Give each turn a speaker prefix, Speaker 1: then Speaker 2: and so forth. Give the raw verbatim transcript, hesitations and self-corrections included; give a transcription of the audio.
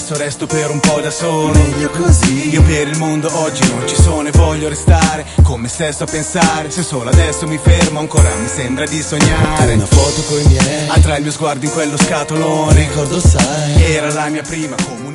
Speaker 1: adesso resto per un po' da solo.
Speaker 2: Meglio così.
Speaker 1: Io per il mondo oggi non ci sono e voglio restare come stesso a pensare. Se solo adesso mi fermo ancora mi sembra di sognare.
Speaker 2: Una foto coi miei,
Speaker 1: attrae il mio sguardo in quello scatolone.
Speaker 2: ricordo sai,
Speaker 1: era la mia prima comunione.